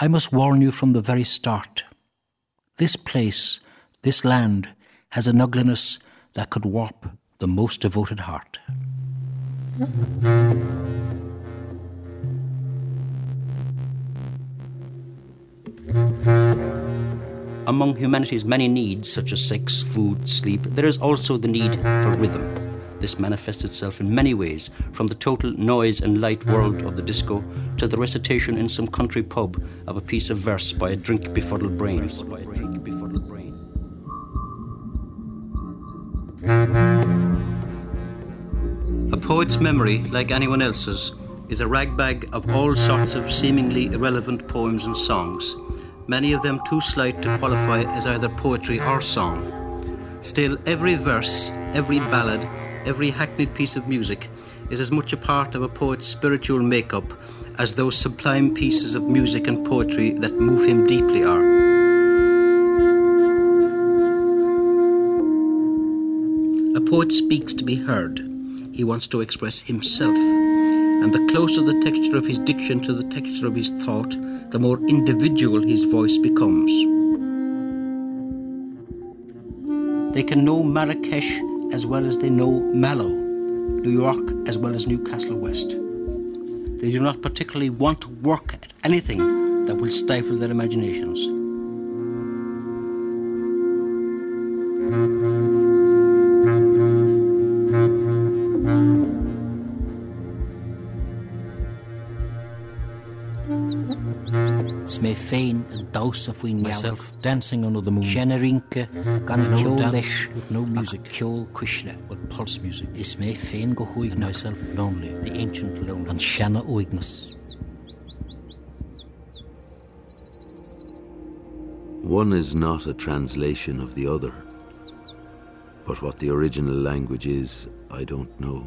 I must warn you from the very start. This place, this land, has an ugliness that could warp the most devoted heart. Among humanity's many needs, such as sex, food, sleep, there is also the need for rhythm. This manifests itself in many ways, from the total noise and light world of the disco to the recitation in some country pub of a piece of verse by a drink-befuddled brain. A poet's memory, like anyone else's, is a ragbag of all sorts of seemingly irrelevant poems and songs, many of them too slight to qualify as either poetry or song. Still, every verse, every ballad, every hackneyed piece of music is as much a part of a poet's spiritual makeup as those sublime pieces of music and poetry that move him deeply are. A poet speaks to be heard. He wants to express himself. And the closer the texture of his diction to the texture of his thought, the more individual his voice becomes. They can know Marrakesh as well as they know Mallow, New York as well as Newcastle West. They do not particularly want to work at anything that will stifle their imaginations. Smé féin a dose of we myself dancing under the moon. Generinke gan no dance with no music. Kjol kushne with pulse music. Is me féin go huig myself lonely, the ancient lone and Shanna oigness. One is not a translation of the other, but what the original language is, I don't know.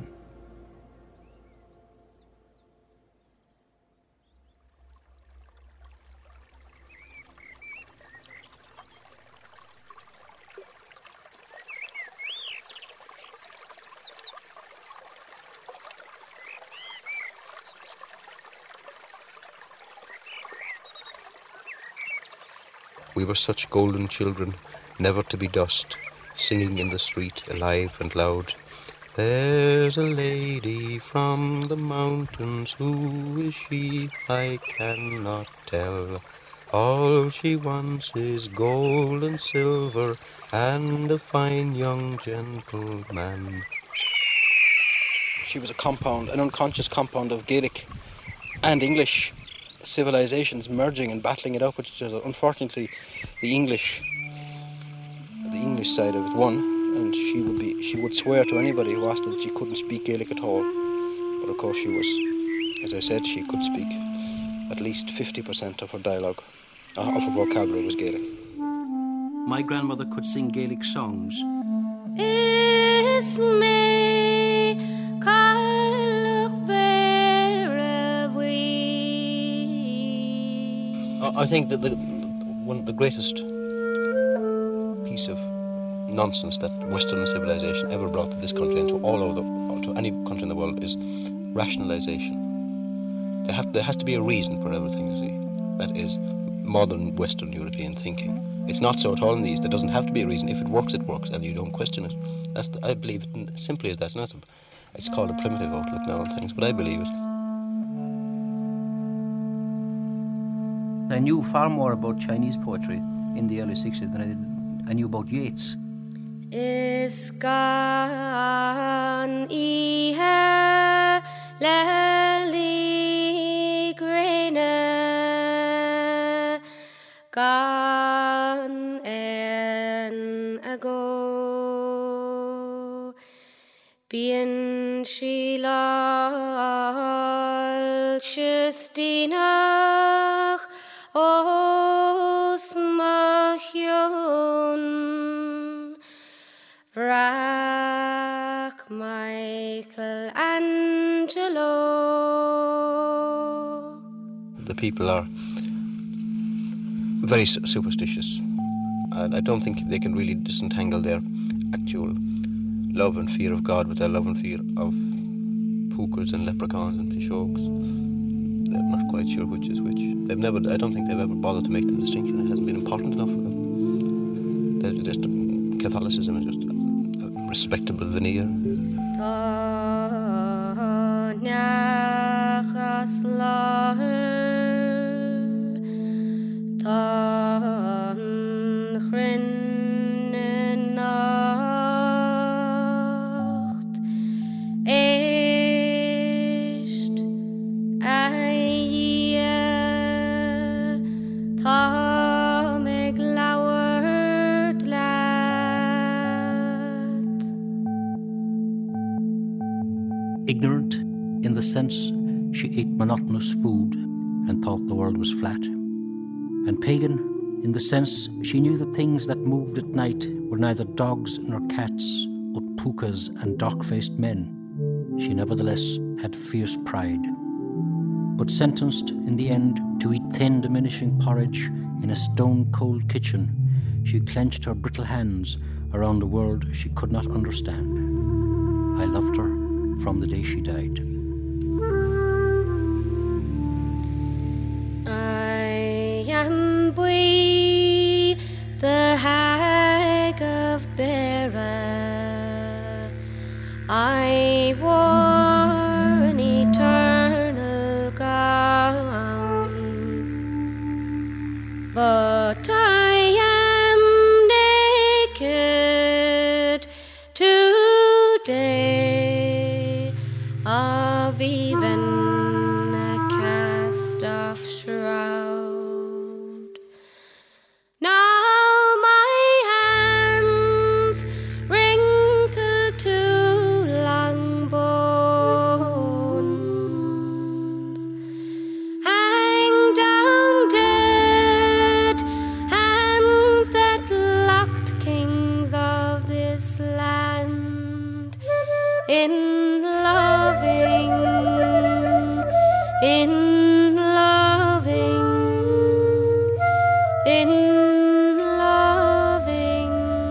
We were such golden children, never to be dust, singing in the street, alive and loud. There's a lady from the mountains, who is she? I cannot tell. All she wants is gold and silver, and a fine young gentleman. She was an unconscious compound of Gaelic and English civilizations merging and battling it out, which is unfortunately the English side of it won, and she would swear to anybody who asked that she couldn't speak Gaelic at all. But of course she was, as I said, she could speak at least 50% of her dialogue, of her vocabulary was Gaelic. My grandmother could sing Gaelic songs. I think that the greatest piece of nonsense that Western civilization ever brought to this country and to any country in the world is rationalization. There has to be a reason for everything, you see. That is modern Western European thinking. It's not so at all in these. There doesn't have to be a reason. If it works, and you don't question it. I believe it simply as that. It's called a primitive outlook now on things, but I believe it. I knew far more about Chinese poetry in the early 60s than I knew about Yeats. Iskan ihe leli grene gan en ago bien shilal shestinach os machion Rack Michelangelo. The people are very superstitious, and I don't think they can really disentangle their actual love and fear of God with their love and fear of pookers and leprechauns and fishhawks. they're not quite sure which is which. I don't think they've ever bothered to make the distinction. It hasn't been important enough for them. Catholicism is just a respectable veneer. Ignorant, in the sense she ate monotonous food and thought the world was flat. And pagan, in the sense she knew the things that moved at night were neither dogs nor cats, but pukas and dark-faced men. She nevertheless had fierce pride. But sentenced in the end to eat thin, diminishing porridge in a stone-cold kitchen, she clenched her brittle hands around a world she could not understand. I loved her from the day she died. I am Bui, the hag of Beara. I wore an eternal gown, but I am naked today, of even a cast-off shroud. Now my hands wrinkled to long bones hang down dead, hands that locked kings of this land in loving, in loving, in loving.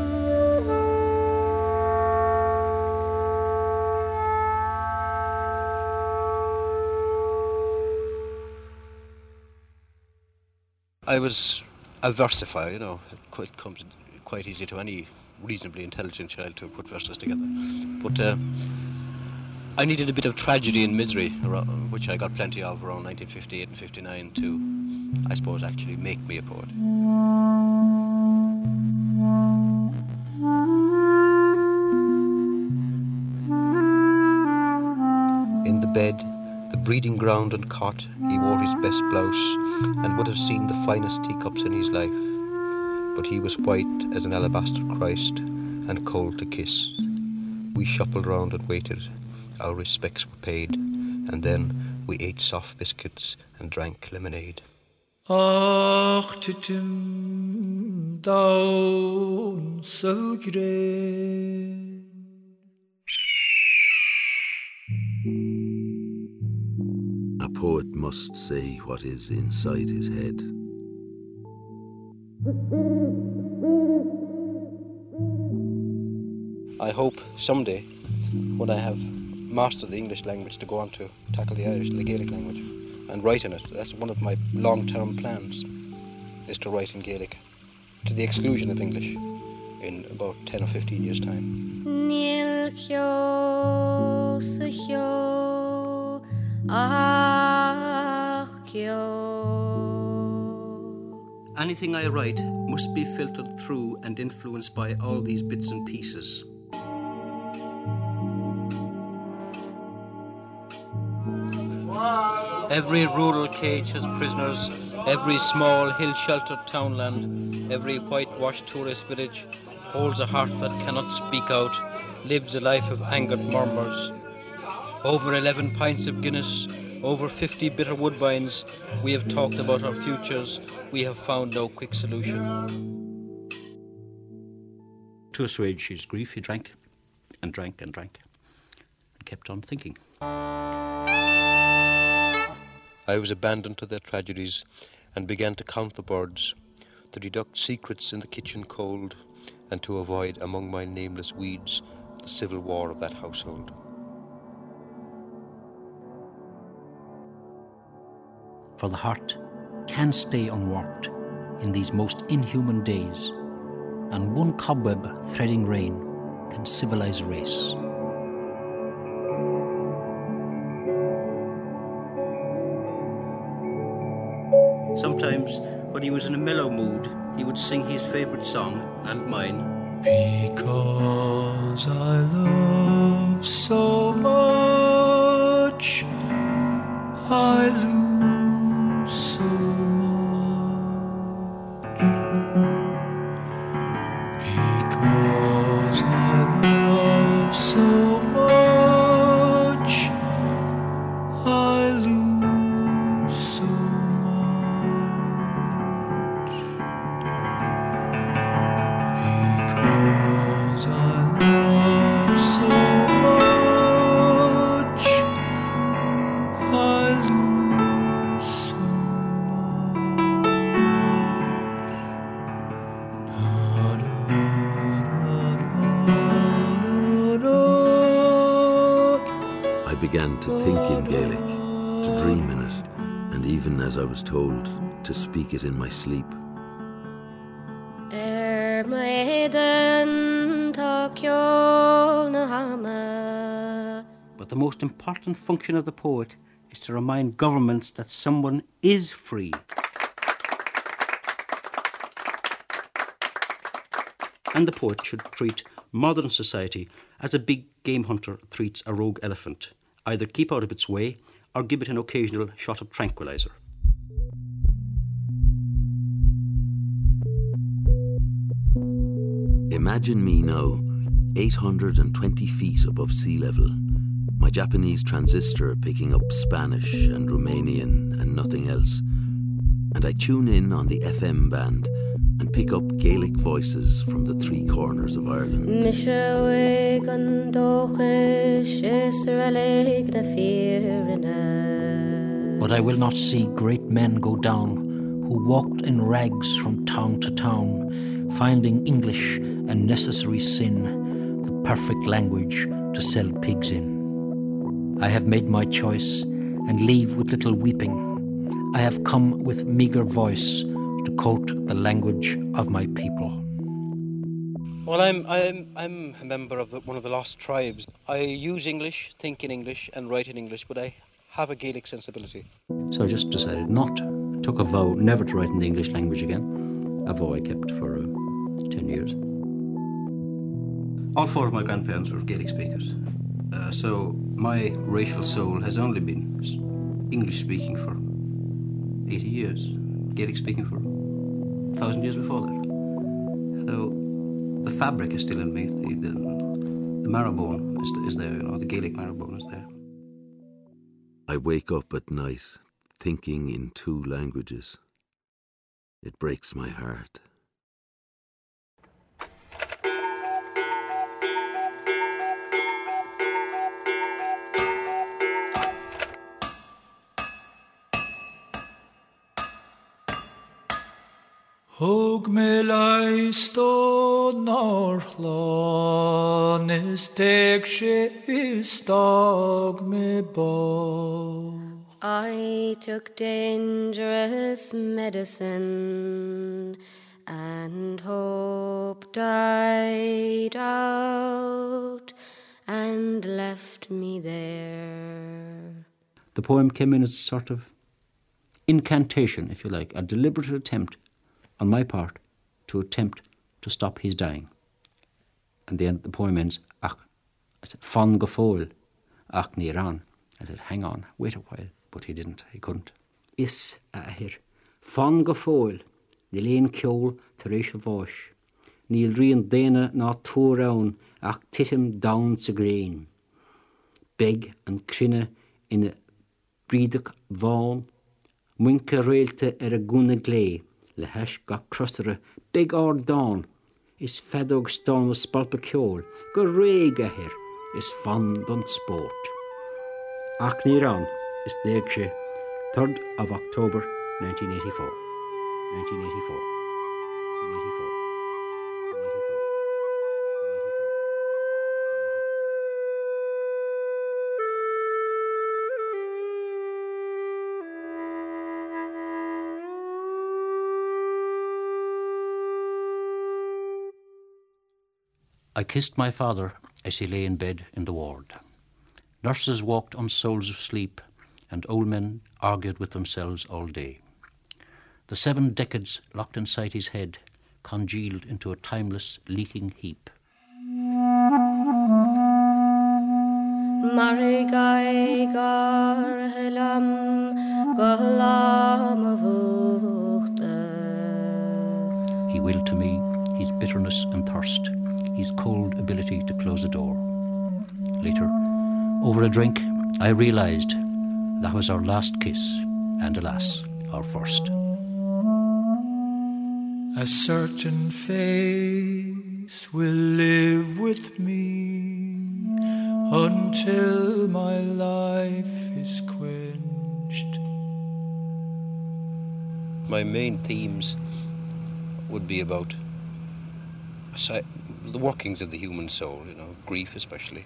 I was a versifier, you know. It comes quite easy to any reasonably intelligent child to put verses together. But I needed a bit of tragedy and misery, which I got plenty of around 1958 and 59 to, I suppose, actually make me a poet. In the bed, the breeding ground and cot, he wore his best blouse and would have seen the finest teacups in his life. But he was white as an alabaster Christ and cold to kiss. We shuffled round and waited. Our respects were paid, and then we ate soft biscuits and drank lemonade. Ach, titim down so grey. A poet must say what is inside his head. I hope someday, when I have mastered the English language, to go on to tackle the Irish, the Gaelic language, and write in it. That's one of my long-term plans, is to write in Gaelic, to the exclusion of English, in about 10 or 15 years' time. Níl ceol sa cheol, ach ceol. Anything I write must be filtered through and influenced by all these bits and pieces. Every rural cage has prisoners, every small hill-sheltered townland, every whitewashed tourist village holds a heart that cannot speak out, lives a life of angered murmurs. Over 11 pints of Guinness, over 50 bitter woodbines, we have talked about our futures, we have found no quick solution. To assuage his grief, he drank and drank and drank and kept on thinking. I was abandoned to their tragedies and began to count the birds, to deduct secrets in the kitchen cold, and to avoid among my nameless weeds the civil war of that household. For the heart can stay unwarped in these most inhuman days, and one cobweb threading rain can civilize a race. Sometimes, when he was in a mellow mood, he would sing his favourite song and mine. Because I love so much, I lose so much. Because I love so much, I lose so much. Because I love so much, I lose so much. I began to think in Gaelic, to dream in it, and even, as I was told, to speak it in my sleep. But the most important function of the poet is to remind governments that someone is free. And the poet should treat modern society as a big game hunter treats a rogue elephant. Either keep out of its way or give it an occasional shot of tranquilizer. Imagine me now, 820 feet above sea level, my Japanese transistor picking up Spanish and Romanian and nothing else, and I tune in on the FM band and pick up Gaelic voices from the three corners of Ireland. But I will not see great men go down who walked in rags from town to town, finding English a necessary sin, the perfect language to sell pigs in. I have made my choice and leave with little weeping. I have come with meagre voice to quote the language of my people. Well, I'm a member of one of the lost tribes. I use English, think in English, and write in English, but I have a Gaelic sensibility. So I just decided not. I took a vow never to write in the English language again, a vow I kept for 10 years. All four of my grandparents were Gaelic speakers. So my racial soul has only been English speaking for 80 years, Gaelic speaking for 1,000 years before that. So the fabric is still in me, the marrow-bone is there, the Gaelic marrow-bone is there. I wake up at night thinking in two languages. It breaks my heart. Hug me leisto norchlan is deg she is dog me bo. I took dangerous medicine and hope died out and left me there. The poem came in as a sort of incantation, if you like, a deliberate attempt on my part to attempt to stop his dying. And the poem ends, ach, I said, fan gefol, ach ní ran. I said, hang on, wait a while. But he didn't, he couldn't. Is ahir, fan gefol, ní leon ceol tar éis a bháis. Níl rion déine ná túrán ach titim down sa grain. Beg an crinne in a brídach bháin, muinke réalte a gúna glé, le heis ga crostere big or dawn, is fedog stán a spalpa ceol, go réig ahir, is fan don sport. Ach ní ran is déag sé 3rd of October 1984. 1984. 1984. I kissed my father as he lay in bed in the ward. Nurses walked on soles of sleep, and old men argued with themselves all day. The 7 decades locked inside his head congealed into a timeless, leaking heap. He willed to me his bitterness and thirst, his cold ability to close a door. Later, over a drink, I realised that was our last kiss, and alas, our first. A certain face will live with me until my life is quenched. My main themes would be about the workings of the human soul, grief especially.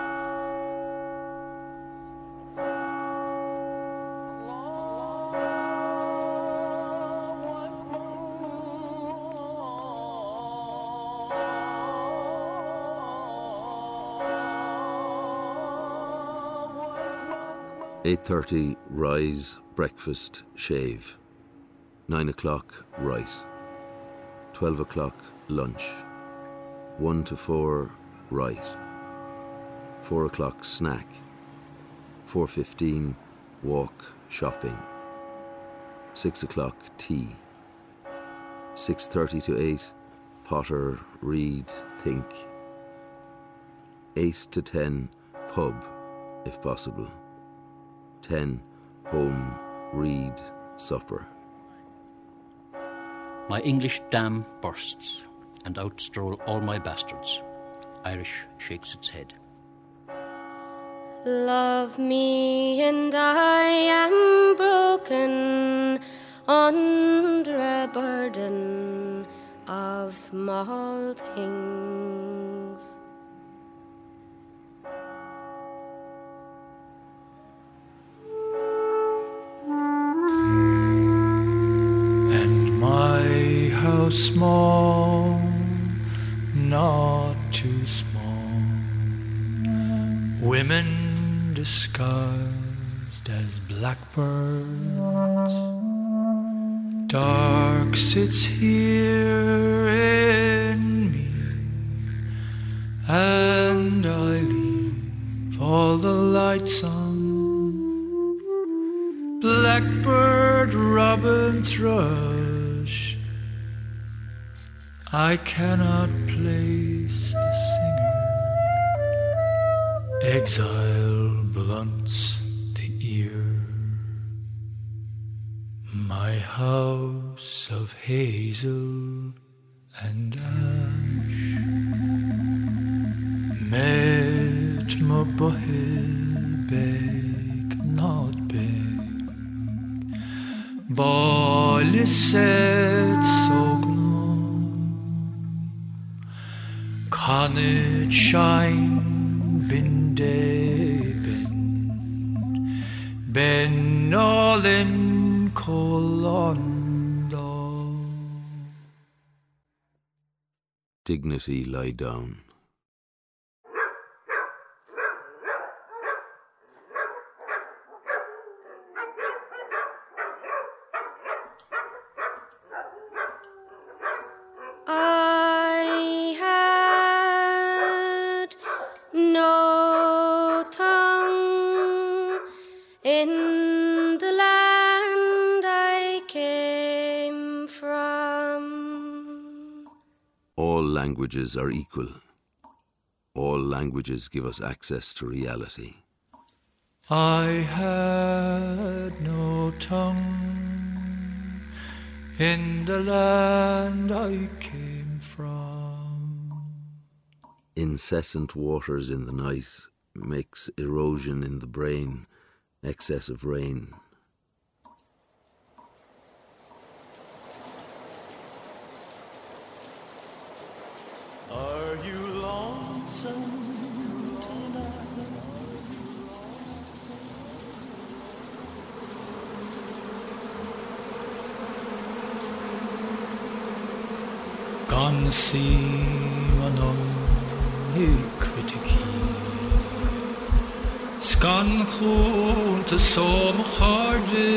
8:30, rise, breakfast, shave. 9 o'clock, write. 12 o'clock, lunch. 1 to 4, write. 4 o'clock, snack. 4:15, walk, shopping. 6 o'clock, tea. 6:30 to 8, potter, read, think. 8 to 10, pub, if possible. 10, home, read, supper. My English dam bursts, and out stroll all my bastards. Irish shakes its head. Love me and I am broken under a burden of small things. And my house small, not too small. Women disguised as blackbirds. Dark sits here in me, and I leave all the lights on. Blackbird, robin, thrush, I cannot place the singer. Exile blunts the ear. My house of hazel and ash met my bohe beg, not beg. Bali set sogno, can it shine? Ben Olin Colondo. Dignity, lie down. In the land I came from. All languages are equal. All languages give us access to reality. I had no tongue in the land I came from. Incessant waters in the night makes erosion in the brain, excess of rain. Are you lonesome tonight? Gone see manon critici. Scan chwn to som charge,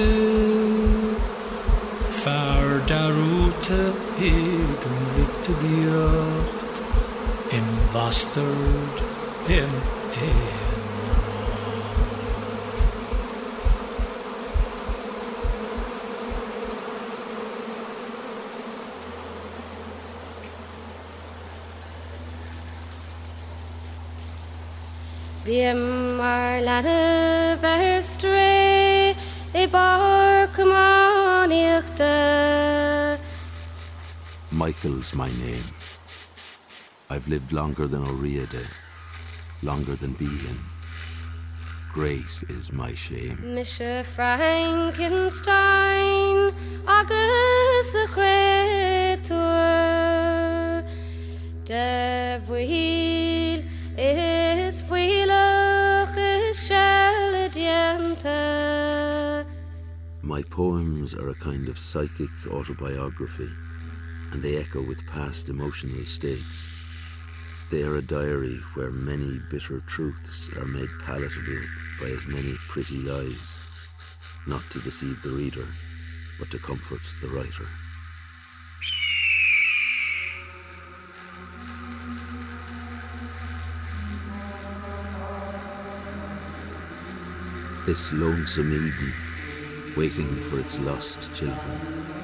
far darute hig yn rikte biocht, im bastard, im Biem ar lade verstre e bar kamanichte. Michael's my name. I've lived longer than O'Riada, longer than Behan. Great is my shame. Mr. Frankenstein, agus a creator, de wheel is wheelach is sheladiente. My poems are a kind of psychic autobiography, and they echo with past emotional states. They are a diary where many bitter truths are made palatable by as many pretty lies, not to deceive the reader, but to comfort the writer. This lonesome Eden, waiting for its lost children.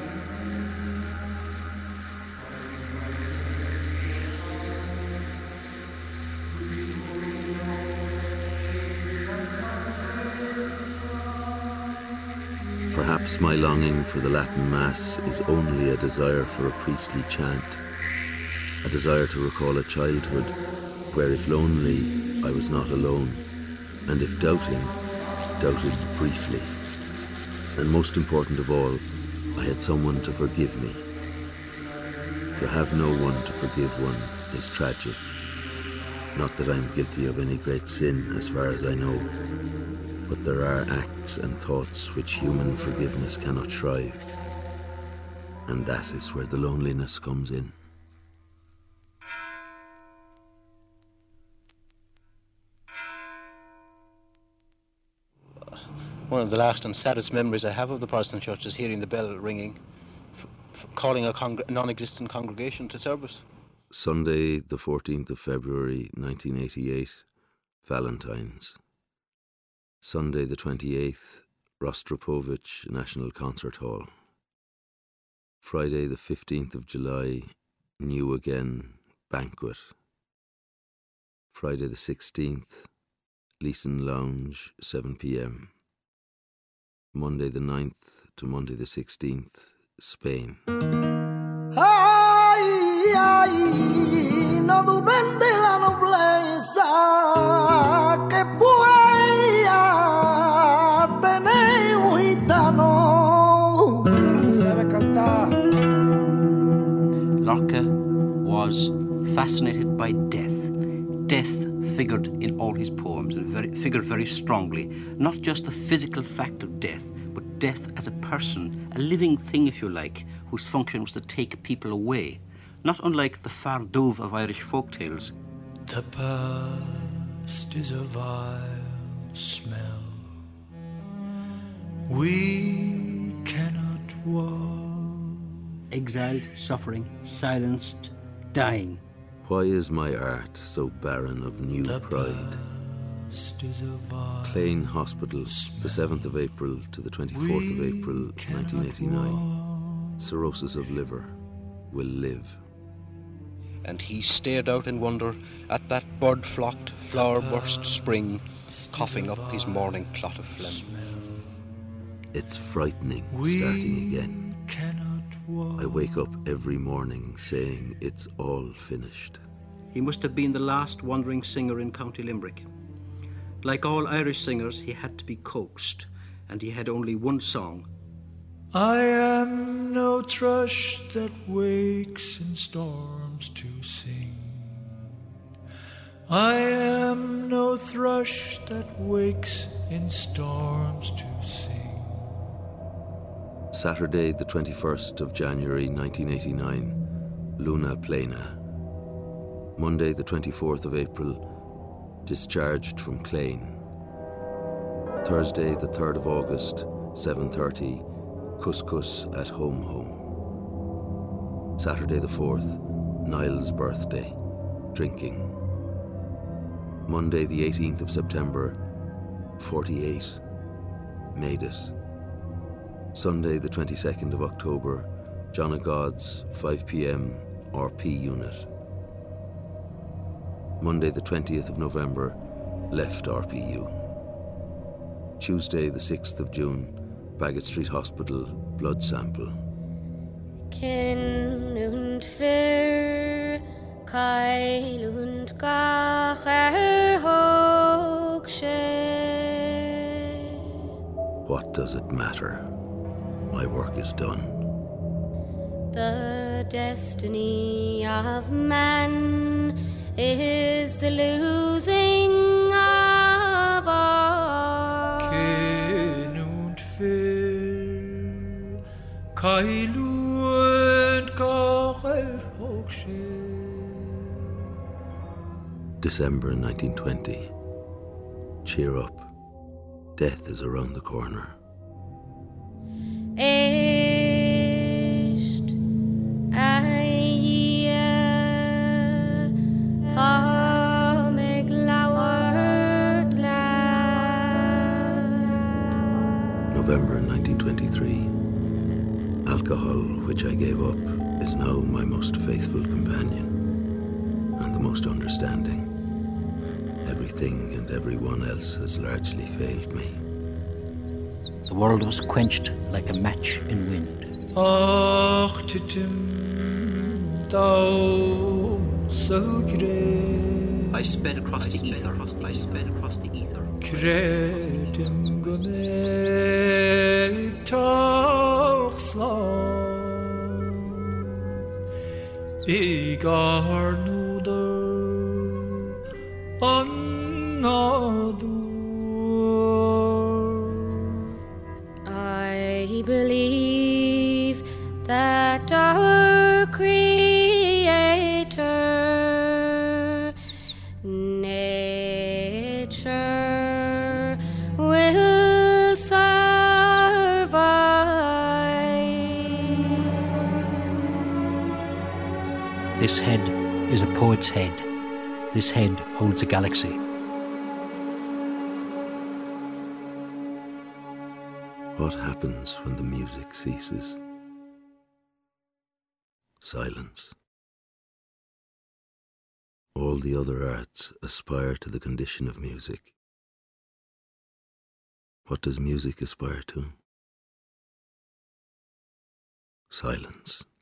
Perhaps my longing for the Latin Mass is only a desire for a priestly chant, a desire to recall a childhood where, if lonely, I was not alone, and if doubting, doubted briefly. And most important of all, I had someone to forgive me. To have no one to forgive one is tragic. Not that I'm guilty of any great sin as far as I know, but there are acts and thoughts which human forgiveness cannot shrive. And that is where the loneliness comes in. One of the last and saddest memories I have of the Protestant Church is hearing the bell ringing, calling a non-existent congregation to service. Sunday, the 14th of February, 1988, Valentine's. Sunday, the 28th, Rostropovich National Concert Hall. Friday, the 15th of July, New Again Banquet. Friday, the 16th, Leeson Lounge, 7 p.m. Monday the 9th to Monday the 16th, Spain. Ay, ay, no duden de la nobleza que pueda tener un gitano. Sabe cantar. Lorca was fascinated by death. Death figured in all his poems and figured very strongly, not just the physical fact of death, but death as a person, a living thing, if you like, whose function was to take people away, not unlike the far dove of Irish folktales. The past is a vile smell. We cannot walk. Exiled, suffering, silenced, dying. Why is my art so barren of new pride? Clane Hospital, the 7th of April to the 24th of April, 1989. Cirrhosis of liver, will live. And he stared out in wonder at that bird-flocked, flower-burst spring, coughing up his morning clot of phlegm. It's frightening, starting again. I wake up every morning saying it's all finished. He must have been the last wandering singer in County Limerick. Like all Irish singers, he had to be coaxed, and he had only one song. I am no thrush that wakes in storms to sing. I am no thrush that wakes in storms to sing. Saturday, the 21st of January, 1989, Luna Plena. Monday the 24th of April, discharged from Clane. Thursday the 3rd of August, 7:30, couscous at home. Saturday the 4th, Niall's birthday, drinking. Monday the 18th of September, 48, made it. Sunday the 22nd of October, John of God's, 5 p.m, RP unit. Monday the 20th of November, left RPU. Tuesday the 6th of June, Bagot Street Hospital, blood sample. Kin und Fir, Kail und Gach Hogshe. What does it matter? My work is done. The destiny of man is the losing of all. Kin und Fir, Kail und Gach Hogshe. December 1920. Cheer up. Death is around the corner. Eist aia tá me glawart lad. November 1923. Alcohol, which I gave up, is now my most faithful companion and the most understanding. Everything and everyone else has largely failed me. The world was quenched like a match in wind. Ach, titim, thou so great. I sped across the ether. Kredim gunne toch slan. Igar nuder annadur. I believe that our Creator, nature, will survive. This head is a poet's head. This head holds a galaxy. What happens when the music ceases? Silence. All the other arts aspire to the condition of music. What does music aspire to? Silence.